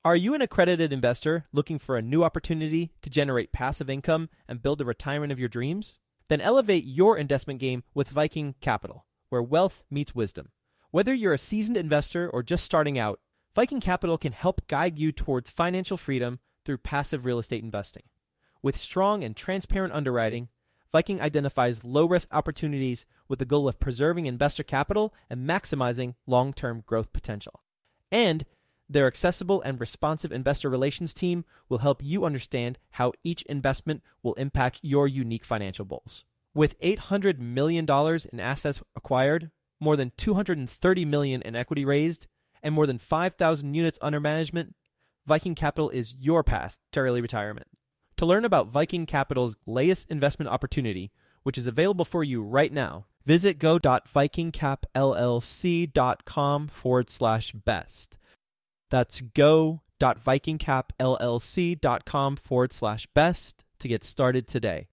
Are you an accredited investor looking for a new opportunity to generate passive income and build the retirement of your dreams? Then elevate your investment game with Viking Capital, where wealth meets wisdom. Whether you're a seasoned investor or just starting out, Viking Capital can help guide you towards financial freedom through passive real estate investing. With strong and transparent underwriting, Viking identifies low-risk opportunities with the goal of preserving investor capital and maximizing long-term growth potential. And their accessible and responsive investor relations team will help you understand how each investment will impact your unique financial goals. With $800 million in assets acquired, more than $230 million in equity raised, and more than 5,000 units under management, Viking Capital is your path to early retirement. To learn about Viking Capital's latest investment opportunity, which is available for you right now, visit go.vikingcapllc.com/best. That's go.vikingcapllc.com/best to get started today.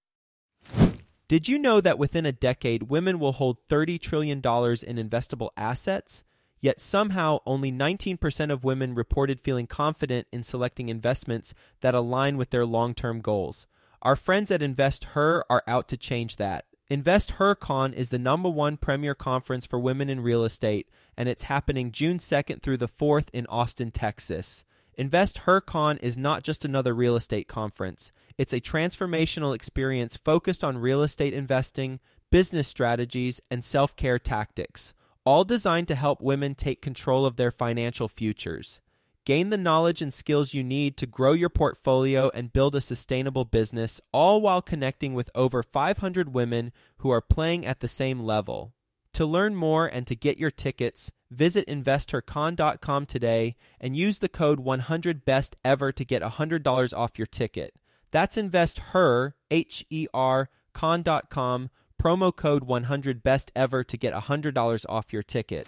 Did you know that within a decade, women will hold $30 trillion in investable assets? Yet somehow only 19% of women reported feeling confident in selecting investments that align with their long-term goals. Our friends at InvestHer are out to change that. InvestHerCon is the #1 premier conference for women in real estate, and it's happening June 2nd through the 4th in Austin, Texas. InvestHerCon is not just another real estate conference. It's a transformational experience focused on real estate investing, business strategies, and self-care tactics, all designed to help women take control of their financial futures. Gain the knowledge and skills you need to grow your portfolio and build a sustainable business, all while connecting with over 500 women who are playing at the same level. To learn more and to get your tickets, visit InvestHerCon.com today and use the code 100BESTEVER to get $100 off your ticket. That's InvestHer, H-E-R, con.com, promo code 100BESTEVER to get $100 off your ticket.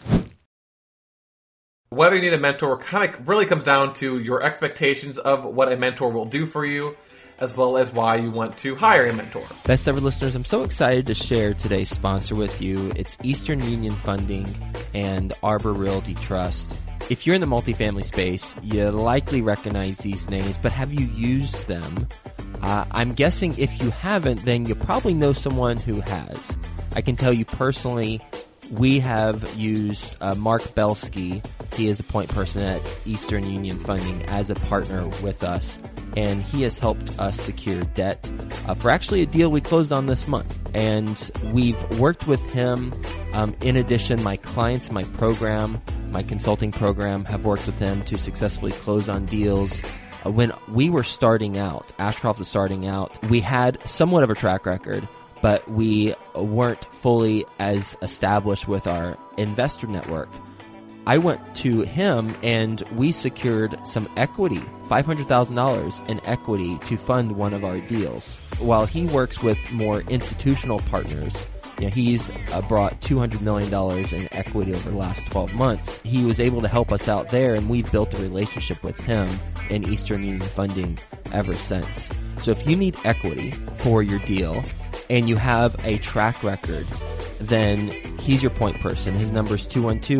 Whether you need a mentor kind of really comes down to your expectations of what a mentor will do for you, as well as why you want to hire a mentor. Best Ever listeners, I'm so excited to share today's sponsor with you. It's Eastern Union Funding and Arbor Realty Trust. If you're in the multifamily space, you likely recognize these names, but have you used them? I'm guessing if you haven't, then you probably know someone who has. I can tell you personally, we have used Mark Belsky. He is the point person at Eastern Union Funding as a partner with us, and he has helped us secure debt for actually a deal we closed on this month. And we've worked with him. In addition, my clients, my program, my consulting program have worked with him to successfully close on deals. When we were starting out, Ashcroft was starting out, we had somewhat of a track record, but we weren't fully as established with our investor network. I went to him and we secured some equity, $500,000 in equity to fund one of our deals. While he works with more institutional partners, he's brought $200 million in equity over the last 12 months. He was able to help us out there, and we've built a relationship with him in Eastern Union Funding ever since. So if you need equity for your deal and you have a track record, then he's your point person. His number is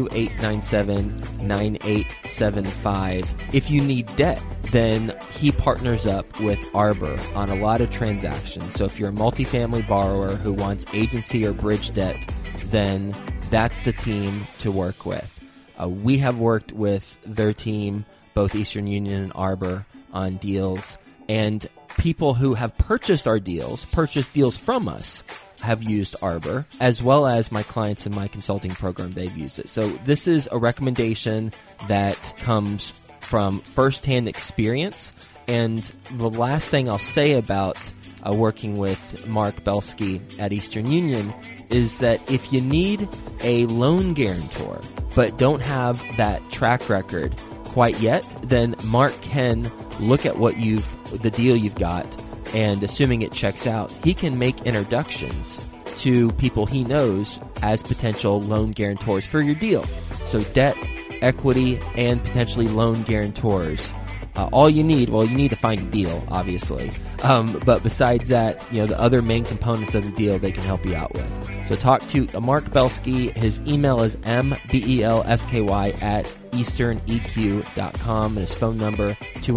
212-897-9875. If you need debt, then he partners up with Arbor on a lot of transactions. So if you're a multifamily borrower who wants agency or bridge debt, then that's the team to work with. We have worked with their team, both Eastern Union and Arbor, on deals, and people who have purchased deals from us, have used Arbor, as well as my clients in my consulting program, they've used it. So this is a recommendation that comes from firsthand experience. And the last thing I'll say about working with Mark Belsky at Eastern Union is that if you need a loan guarantor but don't have that track record quite yet, then Mark can look at the deal you've got, and assuming it checks out, he can make introductions to people he knows as potential loan guarantors for your deal. So debt, equity, and potentially loan guarantors. All you need to find a deal, obviously. But besides that, the other main components of the deal they can help you out with. So talk to Mark Belsky. His email is mbelsky@easternunion.com. easterneq.com, and his phone number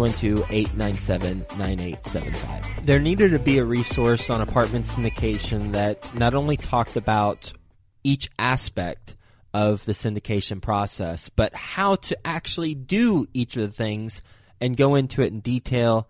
212-897-9875. There needed to be a resource on apartment syndication that not only talked about each aspect of the syndication process, but how to actually do each of the things and go into it in detail.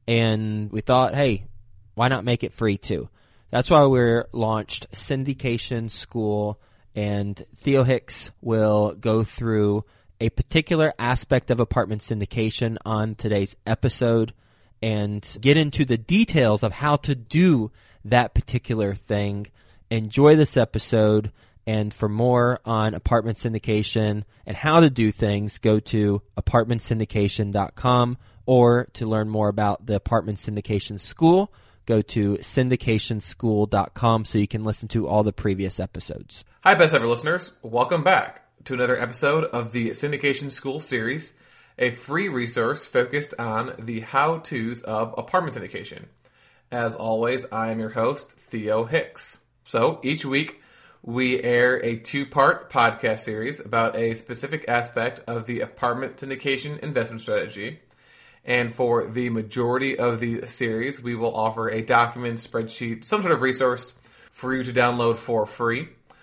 And we thought, hey, why not make it free too? That's why we launched Syndication School, and Theo Hicks will go through a particular aspect of apartment syndication on today's episode and get into the details of how to do that particular thing. Enjoy this episode. And for more on apartment syndication and how to do things, go to apartmentsyndication.com, or to learn more about the Apartment Syndication School, go to syndicationschool.com so you can listen to all the previous episodes. Hi, best ever listeners. Welcome back to another episode of the Syndication School series, a free resource focused on the how-tos of apartment syndication. As always, I am your host, Theo Hicks. So each week, we air a two-part podcast series about a specific aspect of the apartment syndication investment strategy. And for the majority of the series, we will offer a document, spreadsheet, some sort of resource for you to download for free.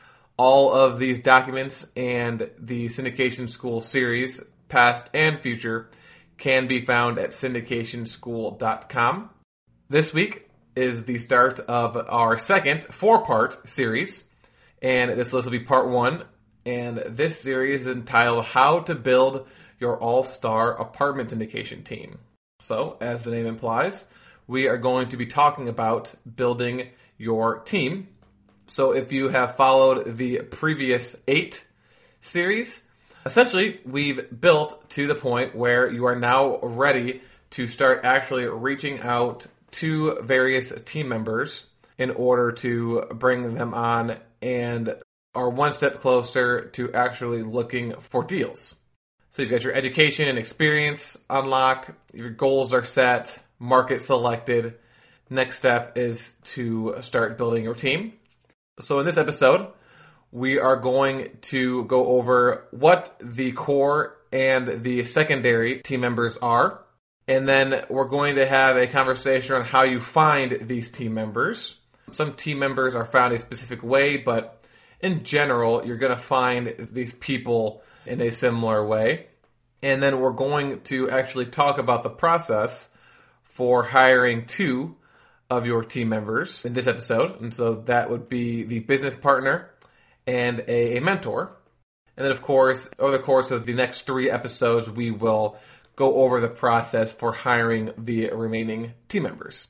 All of these documents and the Syndication School series, past and future, can be found at syndicationschool.com. This week is the start of our second four-part series. And this will be part one, and this series is entitled How to Build Your All-Star Apartment Syndication Team. So, as the name implies, we are going to be talking about building your team. So if you have followed the previous 8 series, essentially we've built to the point where you are now ready to start actually reaching out to various team members in order to bring them on, and are one step closer to actually looking for deals. So you've got your education and experience unlock, your goals are set, market selected. Next step is to start building your team. So in this episode, we are going to go over what the core and the secondary team members are. And then we're going to have a conversation on how you find these team members. Some team members are found a specific way, but in general, you're going to find these people in a similar way. And then we're going to actually talk about the process for hiring 2 of your team members in this episode. And so that would be the business partner and a mentor. And then, of course, over the course of the next 3 episodes, we will go over the process for hiring the remaining team members.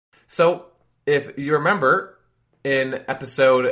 So, if you remember, in episode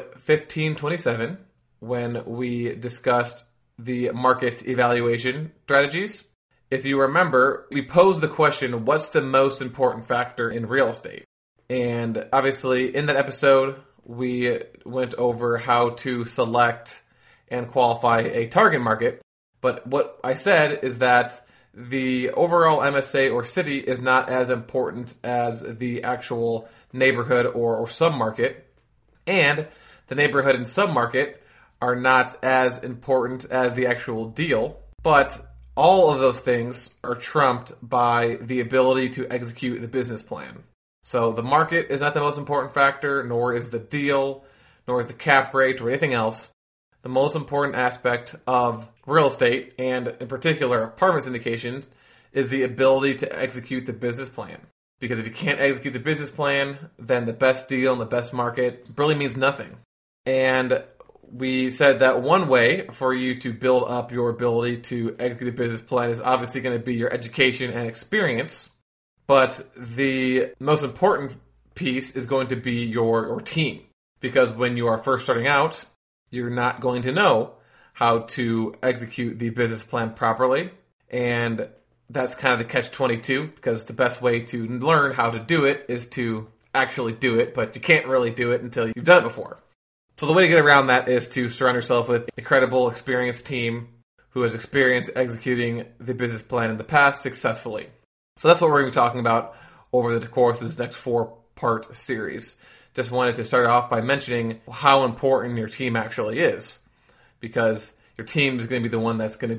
1527, when we discussed the market evaluation strategies, if you remember, we posed the question, what's the most important factor in real estate? And obviously, in that episode, we went over how to select and qualify a target market. But what I said is that the overall MSA or city is not as important as the actual neighborhood or submarket, and the neighborhood and submarket are not as important as the actual deal, but all of those things are trumped by the ability to execute the business plan. So the market is not the most important factor, nor is the deal, nor is the cap rate or anything else. The most important aspect of real estate, and in particular apartment syndications, is the ability to execute the business plan. Because if you can't execute the business plan, then the best deal in the best market really means nothing. And we said that one way for you to build up your ability to execute a business plan is obviously going to be your education and experience. But the most important piece is going to be your team. Because when you are first starting out, you're not going to know how to execute the business plan properly. And that's kind of the catch-22, because the best way to learn how to do it is to actually do it, but you can't really do it until you've done it before. So the way to get around that is to surround yourself with a credible, experienced team who has experience executing the business plan in the past successfully. So that's what we're going to be talking about over the course of this next 4-part series. Just wanted to start off by mentioning how important your team actually is, because your team is going to be the one that's going to be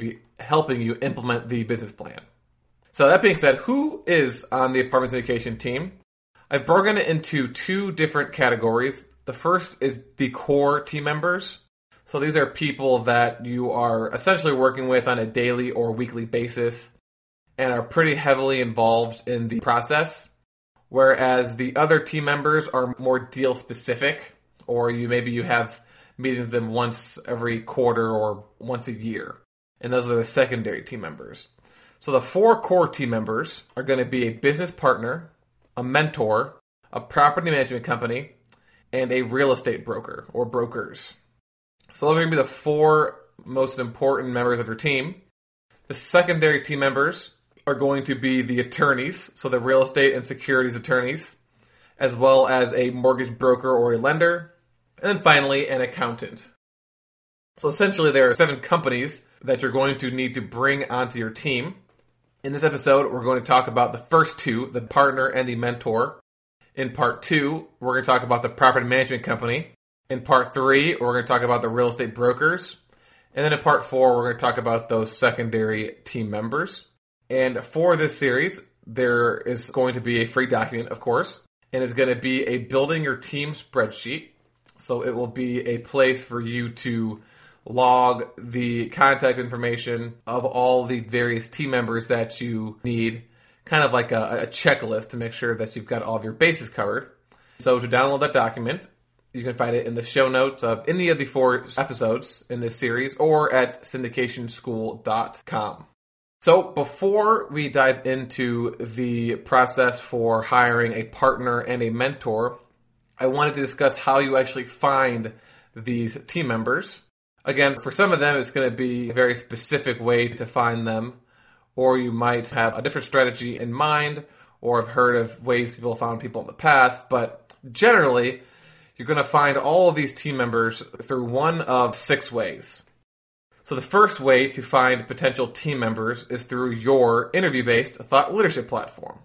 helping you implement the business plan. So that being said, who is on the apartment syndication team? I've broken it into two different categories. The first is the core team members. So these are people that you are essentially working with on a daily or weekly basis and are pretty heavily involved in the process. Whereas the other team members are more deal specific, or maybe you have meetings with them once every quarter or once a year. And those are the secondary team members. So the 4 core team members are going to be a business partner, a mentor, a property management company, and a real estate broker or brokers. So those are going to be the 4 most important members of your team. The secondary team members are going to be the attorneys, so the real estate and securities attorneys, as well as a mortgage broker or a lender, and then finally an accountant. So essentially there are 7 companies that you're going to need to bring onto your team. In this episode, we're going to talk about the first 2, the partner and the mentor. In part 2, we're going to talk about the property management company. In part 3, we're going to talk about the real estate brokers. And then in part 4, we're going to talk about those secondary team members. And for this series, there is going to be a free document, of course, and it's going to be a building your team spreadsheet. So it will be a place for you to log the contact information of all the various team members that you need, kind of like a checklist to make sure that you've got all of your bases covered. So to download that document, you can find it in the show notes of any of the 4 episodes in this series or at syndicationschool.com. So before we dive into the process for hiring a partner and a mentor, I wanted to discuss how you actually find these team members. Again, for some of them, it's going to be a very specific way to find them, or you might have a different strategy in mind, or have heard of ways people found people in the past, but generally, you're going to find all of these team members through one of 6 ways. So the first way to find potential team members is through your interview-based thought leadership platform.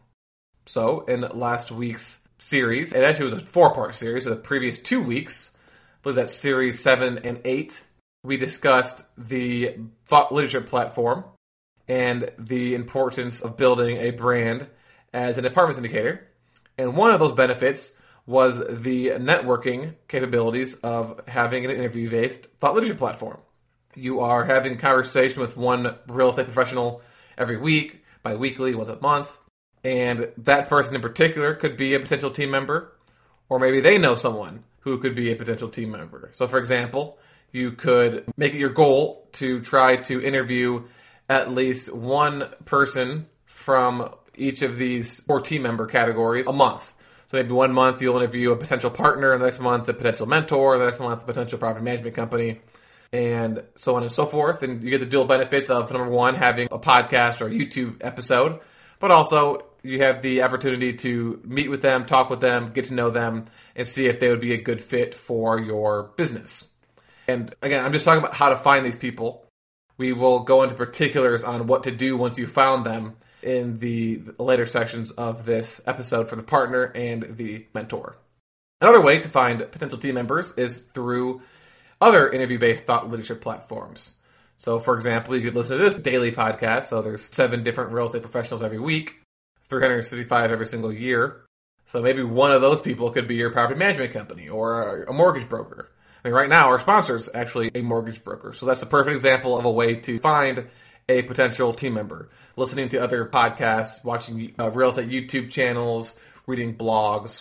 So in last week's series, it actually was a 4-part series, so the previous 2 weeks, I believe that's series 7 and 8, we discussed the thought leadership platform and the importance of building a brand as an apartment syndicator. And one of those benefits was the networking capabilities of having an interview-based thought leadership platform. You are having a conversation with one real estate professional every week, bi-weekly, once a month, and that person in particular could be a potential team member, or maybe they know someone who could be a potential team member. So for example, you could make it your goal to try to interview at least one person from each of these 4 team member categories a month. So maybe one month you'll interview a potential partner, and the next month a potential mentor, the next month a potential property management company, and so on and so forth. And you get the dual benefits of, number one, having a podcast or a YouTube episode, but also you have the opportunity to meet with them, talk with them, get to know them, and see if they would be a good fit for your business. And again, I'm just talking about how to find these people. We will go into particulars on what to do once you found them in the later sections of this episode for the partner and the mentor. Another way to find potential team members is through other interview-based thought leadership platforms. So, for example, you could listen to this daily podcast. So there's 7 different real estate professionals every week, 365 every single year. So maybe one of those people could be your property management company or a mortgage broker. I mean, right now, our sponsor is actually a mortgage broker. So that's a perfect example of a way to find a potential team member. Listening to other podcasts, watching real estate YouTube channels, reading blogs.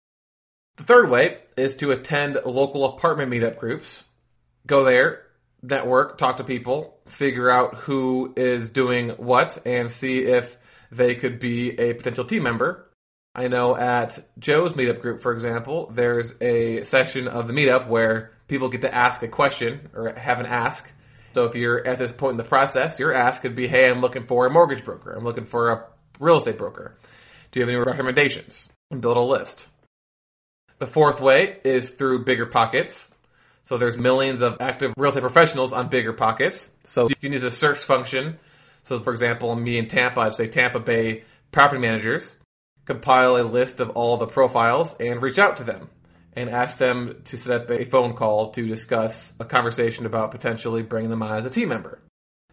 The third way is to attend local apartment meetup groups. Go there, network, talk to people, figure out who is doing what, and see if they could be a potential team member. I know at Joe's meetup group, for example, there's a section of the meetup where people get to ask a question or have an ask. So if you're at this point in the process, your ask could be, hey, I'm looking for a mortgage broker. I'm looking for a real estate broker. Do you have any recommendations? And build a list. The fourth way is through BiggerPockets. So there's millions of active real estate professionals on BiggerPockets. So you can use a search function. So for example, me in Tampa, I'd say Tampa Bay property managers. Compile a list of all the profiles and reach out to them and ask them to set up a phone call to discuss a conversation about potentially bringing them on as a team member.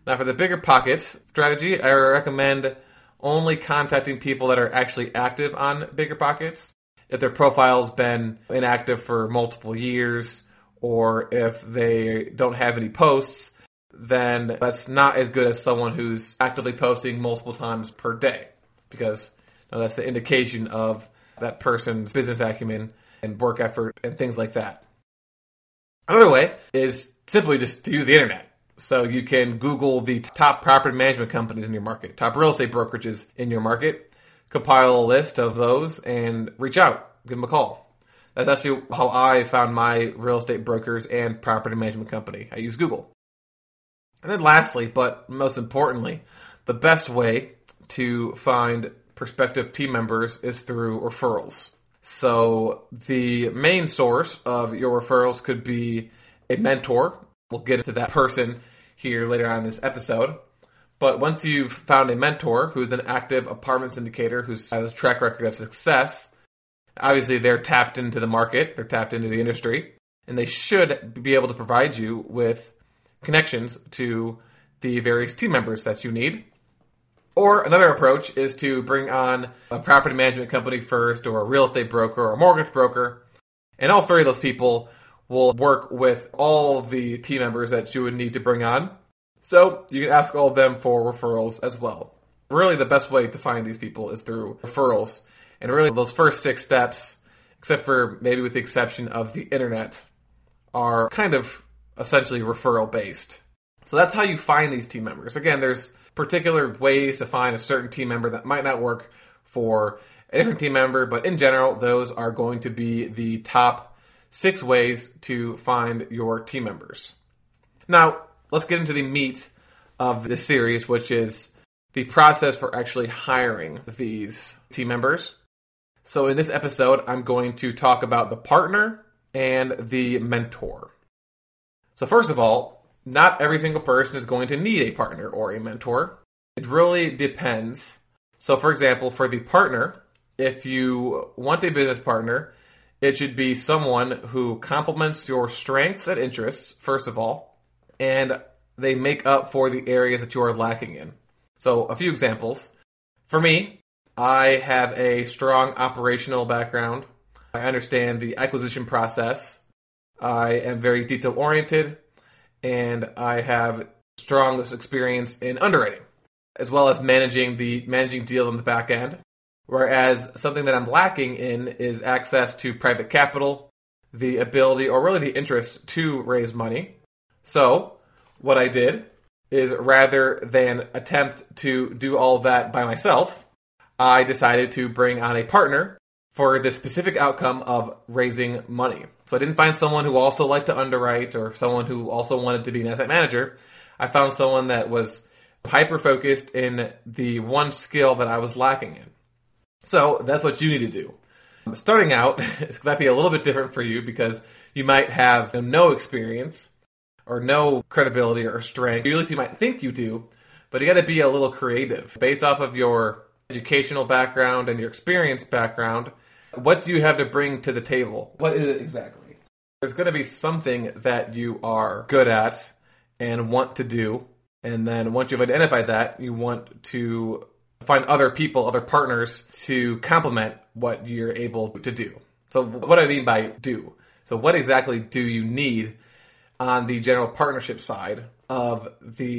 Now, for the bigger pockets strategy, I recommend only contacting people that are actually active on Bigger Pockets. If their profile's been inactive for multiple years, or if they don't have any posts, then that's not as good as someone who's actively posting multiple times per day, because that's the indication of that person's business acumen and work effort and things like that. Another way is simply just to use the internet. So you can Google the top property management companies in your market, top real estate brokerages in your market, compile a list of those, and reach out, give them a call. That's actually how I found my real estate brokers and property management company. I use Google. And then lastly, but most importantly, the best way to find prospective team members is through referrals. So the main source of your referrals could be a mentor. We'll get into that person here later on in this episode. But once you've found a mentor who's an active apartment syndicator who has a track record of success, obviously they're tapped into the market, they're tapped into the industry, and they should be able to provide you with connections to the various team members that you need. Or another approach is to bring on a property management company first, or a real estate broker, or a mortgage broker, and all three of those people will work with all of the team members that you would need to bring on. So you can ask all of them for referrals as well. Really, the best way to find these people is through referrals. And really, those first 6 steps, except for maybe with the exception of the internet, are kind of essentially referral based. So that's how you find these team members. Again, there's particular ways to find a certain team member that might not work for a different team member, but in general, those are going to be the top 6 ways to find your team members. Now, let's get into the meat of this series, which is the process for actually hiring these team members. So in this episode, I'm going to talk about the partner and the mentor. So first of all, not every single person is going to need a partner or a mentor. It really depends. So for example, for the partner, if you want a business partner, it should be someone who complements your strengths and interests, first of all, and they make up for the areas that you are lacking in. So a few examples. For me, I have a strong operational background. I understand the acquisition process. I am very detail-oriented, and I have strong experience in underwriting, as well as managing deals on the back end. Whereas something that I'm lacking in is access to private capital, the ability, or really the interest to raise money. So what I did is, rather than attempt to do all of that by myself, I decided to bring on a partner for the specific outcome of raising money. So I didn't find someone who also liked to underwrite or someone who also wanted to be an asset manager. I found someone that was hyper-focused in the one skill that I was lacking in. So that's what you need to do. Starting out, it might be a little bit different for you because you might have no experience or no credibility or strength. At least you might think you do, but you got to be a little creative. Based off of your educational background and your experience background, what do you have to bring to the table? What is it exactly? There's going to be something that you are good at and want to do. And then once you've identified that, you want to find other people, other partners to complement what you're able to do. So what do I mean by do? So what exactly do you need on the general partnership side of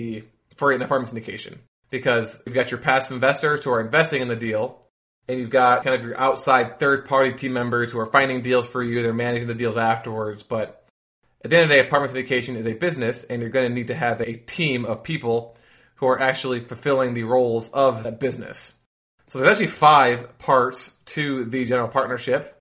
for an apartment syndication? Because you've got your passive investors who are investing in the deal, and you've got kind of your outside third-party team members who are finding deals for you. They're managing the deals afterwards. But at the end of the day, apartment syndication is a business, and you're going to need to have a team of people who are actually fulfilling the roles of that business. So there's actually 5 parts to the general partnership.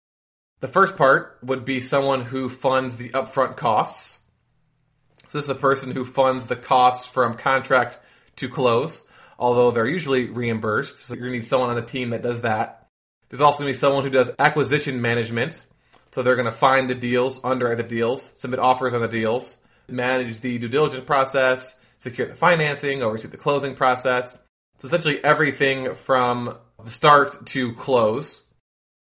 The first part would be someone who funds the upfront costs. So this is a person who funds the costs from contract to close, although they're usually reimbursed. So you're going to need someone on the team that does that. There's also going to be someone who does acquisition management. So they're going to find the deals, underwrite the deals, submit offers on the deals, manage the due diligence process, secure the financing, oversee the closing process. So essentially everything from the start to close.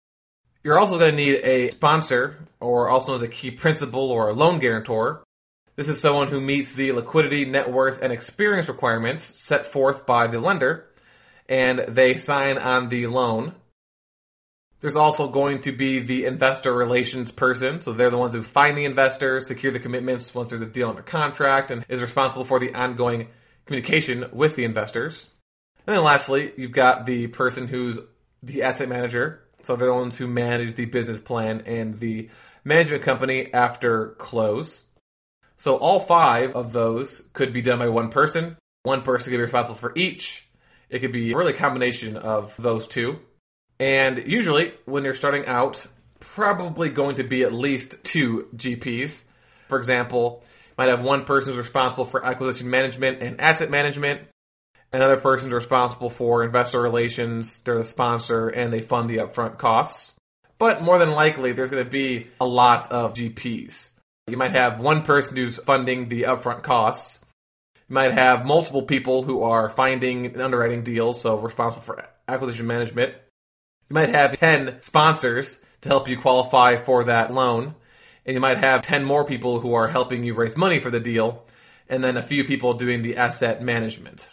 You're also going to need a sponsor, or also known as a key principal or a loan guarantor. This is someone who meets the liquidity, net worth, and experience requirements set forth by the lender, and they sign on the loan. There's also going to be the investor relations person, so they're the ones who find the investors, secure the commitments once there's a deal under contract, and is responsible for the ongoing communication with the investors. And then lastly, you've got the person who's the asset manager, so they're the ones who manage the business plan and the management company after close. So all 5 of those could be done by one person. One person could be responsible for each. It could be really a combination of those 2. And usually, when you're starting out, probably going to be at least 2 GPs. For example, you might have one person who's responsible for acquisition management and asset management. Another person's responsible for investor relations. They're the sponsor, and they fund the upfront costs. But more than likely, there's going to be a lot of GPs. You might have one person who's funding the upfront costs. You might have multiple people who are finding and underwriting deals, so responsible for acquisition management. You might have 10 sponsors to help you qualify for that loan. And you might have 10 more people who are helping you raise money for the deal. And then a few people doing the asset management.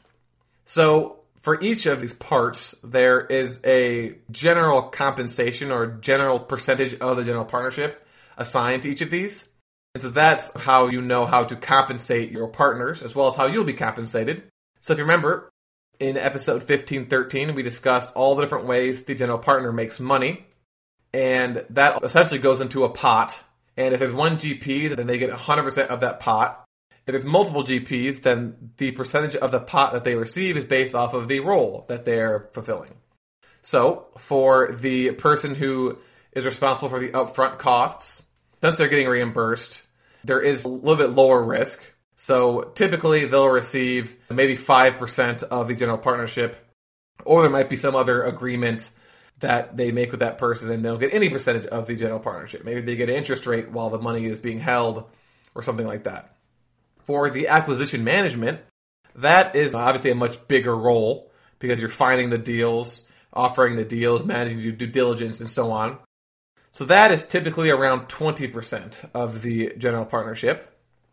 So for each of these parts, there is a general compensation or general percentage of the general partnership assigned to each of these. And so that's how you know how to compensate your partners, as well as how you'll be compensated. So if you remember, in episode 1513, we discussed all the different ways the general partner makes money. And that essentially goes into a pot. And if there's one GP, then they get 100% of that pot. If there's multiple GPs, then the percentage of the pot that they receive is based off of the role that they're fulfilling. So for the person who is responsible for the upfront costs, since they're getting reimbursed, there is a little bit lower risk. So typically they'll receive maybe 5% of the general partnership, or there might be some other agreement that they make with that person and they'll get any percentage of the general partnership. Maybe they get an interest rate while the money is being held or something like that. For the acquisition management, that is obviously a much bigger role because you're finding the deals, offering the deals, managing due diligence, and so on. So that is typically around 20% of the general partnership.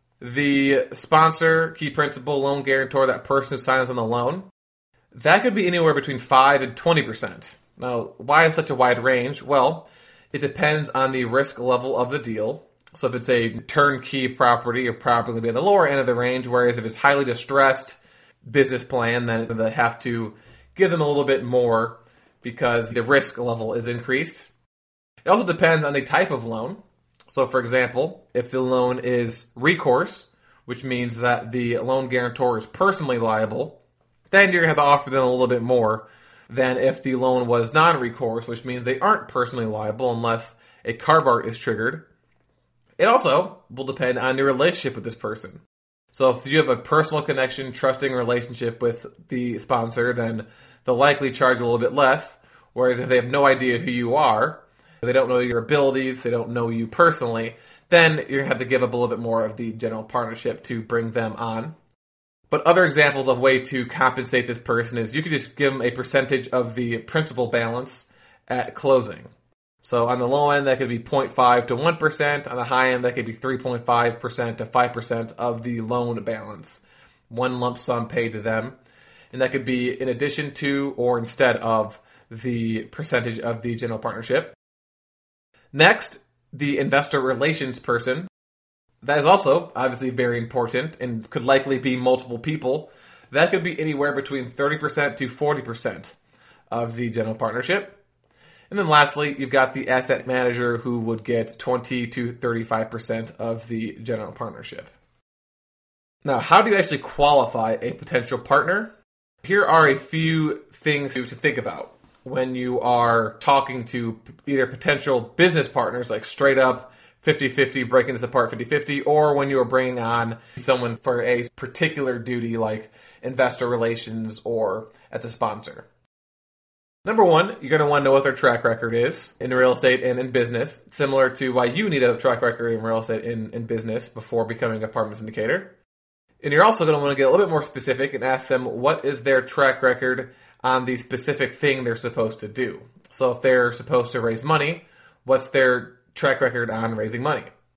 The sponsor, key principal, loan guarantor, that person who signs on the loan, that could be anywhere between 5 and 20%. Now, why such a wide range? Well, it depends on the risk level of the deal. So if it's a turnkey property, you're probably going to be at the lower end of the range, whereas if it's highly distressed business plan, then they have to give them a little bit more because the risk level is increased. It also depends on the type of loan. So for example, if the loan is recourse, which means that the loan guarantor is personally liable, then you're going to have to offer them a little bit more than if the loan was non-recourse, which means they aren't personally liable unless a carve-out is triggered. It also will depend on your relationship with this person. So if you have a personal connection, trusting relationship with the sponsor, then they'll likely charge a little bit less. Whereas if they have no idea who you are, they don't know your abilities, they don't know you personally, then you're going to have to give up a little bit more of the general partnership to bring them on. But other examples of way to compensate this person is you could just give them a percentage of the principal balance at closing. So on the low end, that could be 0.5 to 1%. On the high end, that could be 3.5% to 5% of the loan balance. One lump sum paid to them. And that could be in addition to or instead of the percentage of the general partnership. Next, the investor relations person. That is also obviously very important and could likely be multiple people. That could be anywhere between 30% to 40% of the general partnership. And then lastly, you've got the asset manager who would get 20 to 35% of the general partnership. Now, how do you actually qualify a potential partner? Here are a few things to think about when you are talking to either potential business partners, like straight up 50-50, breaking this apart 50-50, or when you are bringing on someone for a particular duty like investor relations or at the sponsor. Number one, you're going to want to know what their track record is in real estate and in business, similar to why you need a track record in real estate and in business before becoming an apartment syndicator. And you're also going to want to get a little bit more specific and ask them what is their track record on the specific thing they're supposed to do. So if they're supposed to raise money, what's their track record on raising money?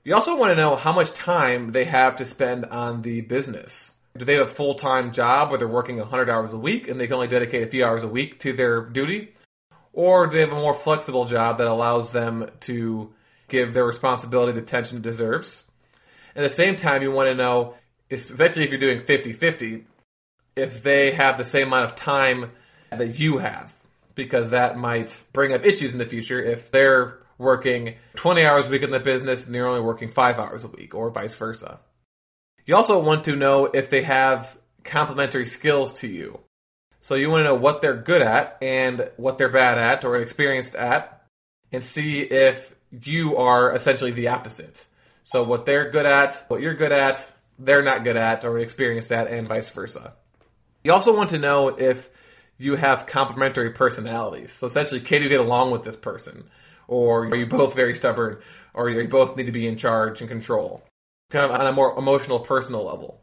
You also want to know how much time they have to spend on the business. Do they have a full-time job where they're working 100 hours a week and they can only dedicate a few hours a week to their duty? Or do they have a more flexible job that allows them to give their responsibility the attention it deserves? At the same time, you want to know, especially if you're doing 50-50, if they have the same amount of time that you have, because that might bring up issues in the future if they're working 20 hours a week in the business and you're only working 5 hours a week, or vice versa. You also want to know if they have complementary skills to you. So you want to know what they're good at and what they're bad at or experienced at, and see if you are essentially the opposite. So what they're good at, what you're good at, they're not good at or experienced at, and vice versa. You also want to know if you have complementary personalities. So essentially, can you get along with this person? Or are you both very stubborn? Or you both need to be in charge and control? Kind of on a more emotional, personal level.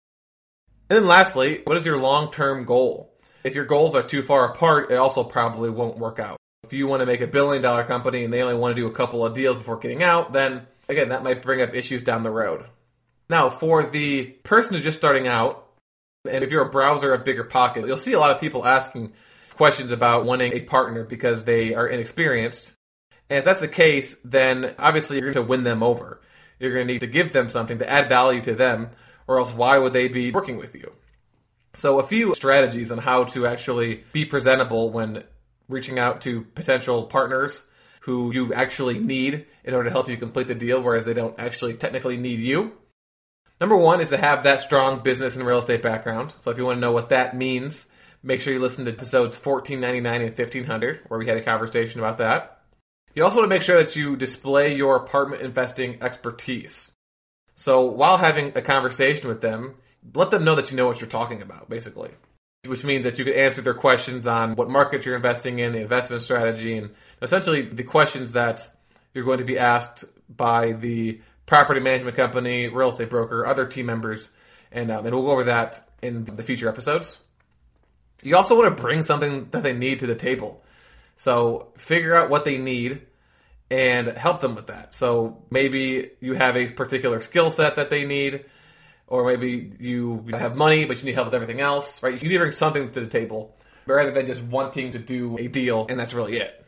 And then lastly, what is your long-term goal? If your goals are too far apart, it also probably won't work out. If you want to make $1 billion company and they only want to do a couple of deals before getting out, then again, that might bring up issues down the road. Now, for the person who's just starting out, and if you're a browser of BiggerPockets, you'll see a lot of people asking questions about wanting a partner because they are inexperienced. And if that's the case, then obviously you're going to win them over. You're going to need to give them something to add value to them, or else why would they be working with you? So a few strategies on how to actually be presentable when reaching out to potential partners who you actually need in order to help you complete the deal, whereas they don't actually technically need you. Number one is to have that strong business and real estate background. So if you want to know what that means, make sure you listen to episodes 1499 and 1500, where we had a conversation about that. You also want to make sure that you display your apartment investing expertise. So while having a conversation with them, let them know that you know what you're talking about, basically. Which means that you can answer their questions on what market you're investing in, the investment strategy, and essentially the questions that you're going to be asked by the property management company, real estate broker, other team members, and we'll go over that in the future episodes. You also want to bring something that they need to the table. So figure out what they need and help them with that. So maybe you have a particular skill set that they need, or maybe you have money, but you need help with everything else, right? You need to bring something to the table rather than just wanting to do a deal, and that's really it.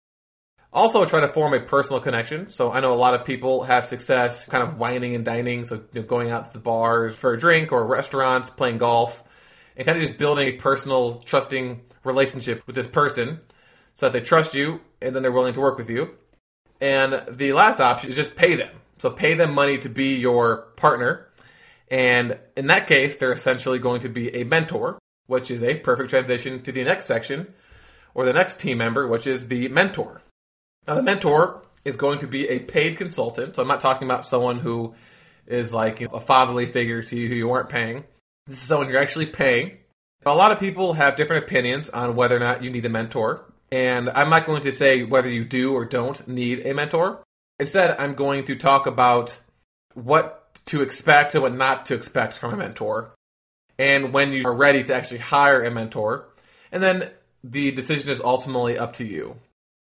Also, try to form a personal connection. So I know a lot of people have success kind of whining and dining, so going out to the bars for a drink or restaurants, playing golf, and kind of just building a personal, trusting relationship with this person so that they trust you and then they're willing to work with you. And the last option is just pay them. So pay them money to be your partner. And in that case, they're essentially going to be a mentor, which is a perfect transition to the next section, or the next team member, which is the mentor. Now, the mentor is going to be a paid consultant. So I'm not talking about someone who is like a fatherly figure to you who you aren't paying. This is someone you're actually paying. A lot of people have different opinions on whether or not you need a mentor. And I'm not going to say whether you do or don't need a mentor. Instead, I'm going to talk about what to expect and what not to expect from a mentor, and when you are ready to actually hire a mentor. And then the decision is ultimately up to you.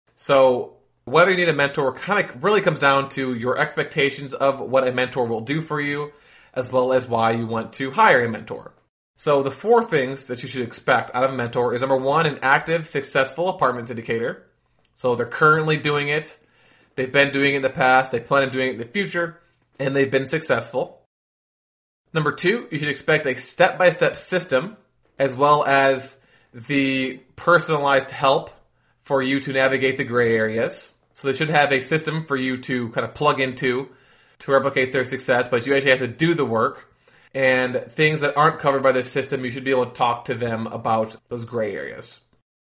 So whether you need a mentor kind of really comes down to your expectations of what a mentor will do for you, as well as why you want to hire a mentor. So the 4 things that you should expect out of a mentor is, number 1, an active, successful apartment syndicator. So they're currently doing it. They've been doing it in the past. They plan on doing it in the future. And they've been successful. Number 2, you should expect a step-by-step system, as well as the personalized help for you to navigate the gray areas. So they should have a system for you to kind of plug into to replicate their success, but you actually have to do the work. And things that aren't covered by this system, you should be able to talk to them about those gray areas.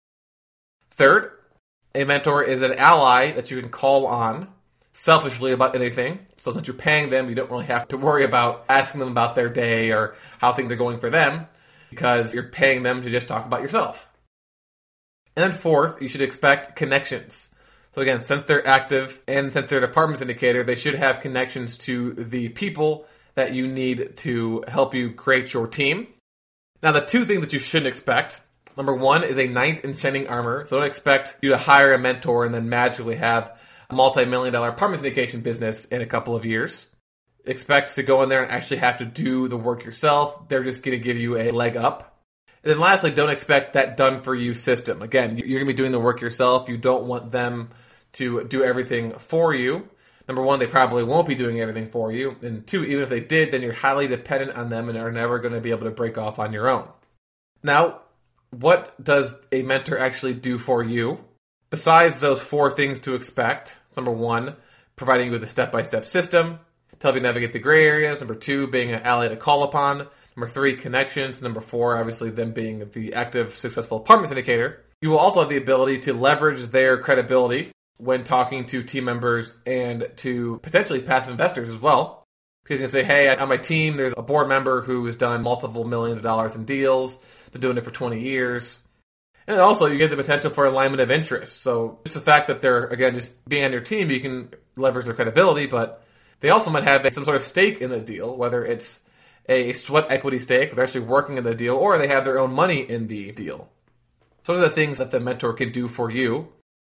Third, a mentor is an ally that you can call on selfishly about anything. So since you're paying them, you don't really have to worry about asking them about their day or how things are going for them, because you're paying them to just talk about yourself. And then fourth, you should expect connections. So again, since they're active and since they're an apartment syndicator, they should have connections to the people that you need to help you create your team. Now, the 2 things that you shouldn't expect, number 1 is a knight in shining armor. So don't expect you to hire a mentor and then magically have multi-million-dollar apartment syndication business in a couple of years. Expect to go in there and actually have to do the work yourself. They're just going to give you a leg up. And then lastly, don't expect that done-for-you system. Again, you're going to be doing the work yourself. You don't want them to do everything for you. Number one, they probably won't be doing everything for you. And two, even if they did, then you're highly dependent on them and are never going to be able to break off on your own. Now, what does a mentor actually do for you? Besides those 4 things to expect, number one, providing you with a step-by-step system to help you navigate the gray areas. Number 2, being an ally to call upon. Number 3, connections. Number 4, obviously them being the active, successful apartment syndicator. You will also have the ability to leverage their credibility when talking to team members and to potentially passive investors as well. Because you can say, hey, on my team, there's a board member who has done multiple millions of dollars in deals, been doing it for 20 years. And also, you get the potential for alignment of interest. So just the fact that they're, again, just being on your team, you can leverage their credibility, but they also might have some sort of stake in the deal, whether it's a sweat equity stake, they're actually working in the deal, or they have their own money in the deal. So those are the things that the mentor can do for you.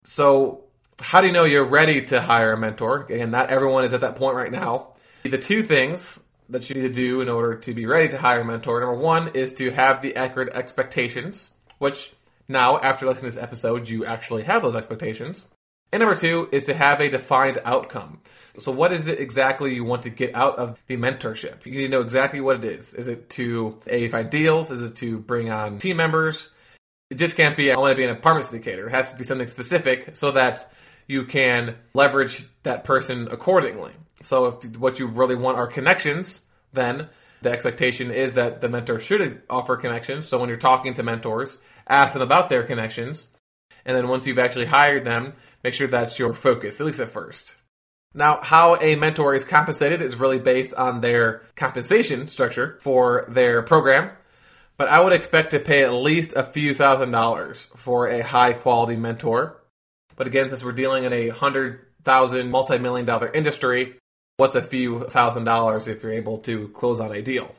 So how do you know you're ready to hire a mentor? Again, not everyone is at that point right now. The 2 things that you need to do in order to be ready to hire a mentor, number 1 is to have the accurate expectations, which now, after listening to this episode, you actually have those expectations. And number 2 is to have a defined outcome. So what is it exactly you want to get out of the mentorship? You need to know exactly what it is. Is it to find deals? Is it to bring on team members? It just can't be, I want to be an apartment syndicator. It has to be something specific so that you can leverage that person accordingly. So if what you really want are connections, then the expectation is that the mentor should offer connections. So when you're talking to mentors, ask them about their connections. And then once you've actually hired them, make sure that's your focus, at least at first. Now, how a mentor is compensated is really based on their compensation structure for their program. But I would expect to pay at least a few $1,000s for a high-quality mentor. But again, since we're dealing in a $100,000 multi-million-dollar industry, what's a few $1,000s if you're able to close on a deal?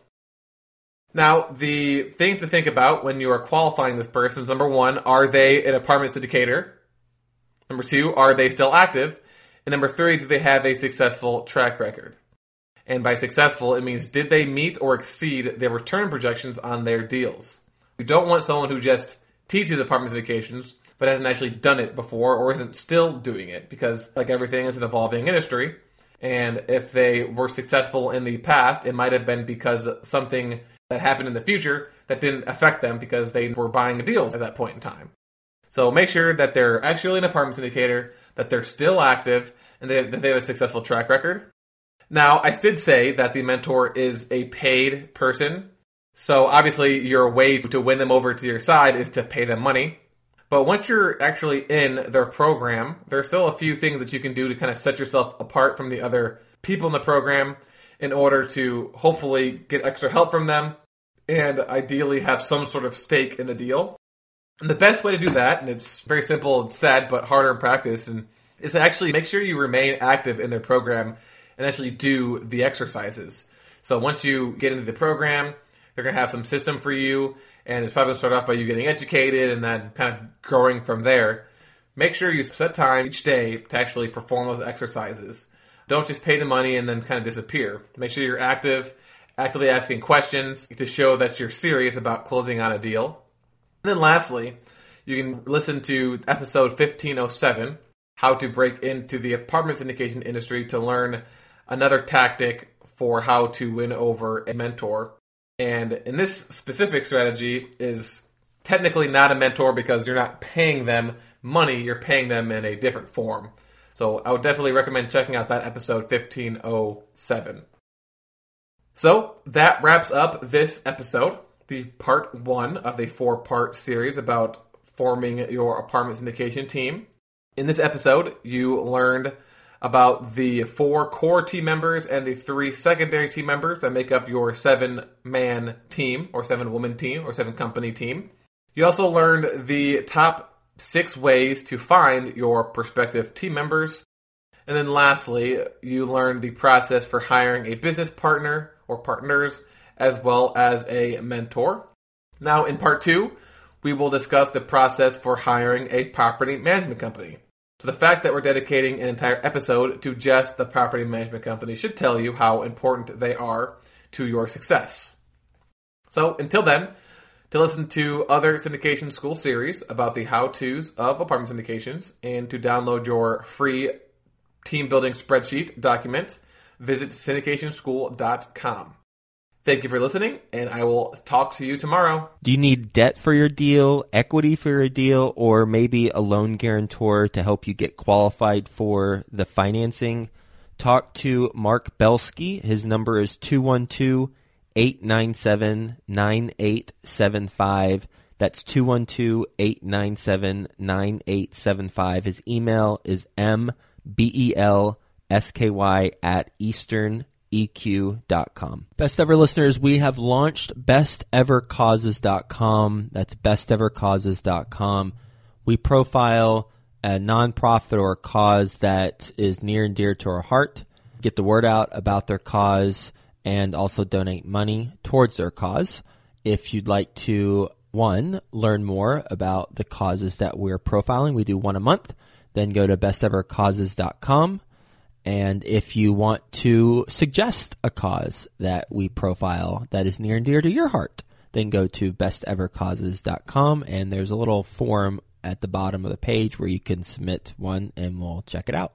Now, the things to think about when you are qualifying this person is, number 1, are they an apartment syndicator? Number 2, are they still active? And number 3, do they have a successful track record? And by successful, it means did they meet or exceed their return projections on their deals? You don't want someone who just teaches apartment syndications but hasn't actually done it before or isn't still doing it, because like everything, is an evolving industry. And if they were successful in the past, it might have been because something that happened in the future that didn't affect them because they were buying deals at that point in time. So make sure that they're actually an apartment syndicator, that they're still active, and that they have a successful track record. Now, I did say that the mentor is a paid person. So obviously your way to win them over to your side is to pay them money. But once you're actually in their program, there are still a few things that you can do to kind of set yourself apart from the other people in the program in order to hopefully get extra help from them and ideally have some sort of stake in the deal. And the best way to do that, and it's very simple and sad, but harder in practice, is to actually make sure you remain active in their program and actually do the exercises. So once you get into the program, they're going to have some system for you, and it's probably going to start off by you getting educated and then kind of growing from there. Make sure you set time each day to actually perform those exercises. Don't just pay the money and then kind of disappear. Make sure you're actively asking questions to show that you're serious about closing on a deal. And then lastly, you can listen to episode 1507, How to Break into the Apartment Syndication Industry, to learn another tactic for how to win over a mentor. And in this specific strategy is technically not a mentor because you're not paying them money, you're paying them in a different form. So I would definitely recommend checking out that episode 1507. So that wraps up this episode, the part 1 of the 4-part series about forming your apartment syndication team. In this episode, you learned about the 4 core team members and the 3 secondary team members that make up your 7-man team or 7-woman team or 7-company team. You also learned the top 6 ways to find your prospective team members. And then lastly, you learned the process for hiring a business partner or partners as well as a mentor. Now in part 2, we will discuss the process for hiring a property management company. So the fact that we're dedicating an entire episode to just the property management company should tell you how important they are to your success. So until then, to listen to other syndication school series about the how-tos of apartment syndications and to download your free team building spreadsheet document, visit syndicationschool.com. Thank you for listening, and I will talk to you tomorrow. Do you need debt for your deal, equity for your deal, or maybe a loan guarantor to help you get qualified for the financing? Talk to Mark Belsky. His number is 212-897-9875. That's 212-897-9875. His email is mbelsky@easterneq.com. Best Ever listeners, we have launched bestevercauses.com. That's bestevercauses.com. We profile a nonprofit or a cause that is near and dear to our heart, get the word out about their cause, and also donate money towards their cause. If you'd like to, one, learn more about the causes that we're profiling, we do one a month, then go to bestevercauses.com. And if you want to suggest a cause that we profile that is near and dear to your heart, then go to bestevercauses.com, and there's a little form at the bottom of the page where you can submit one, and we'll check it out.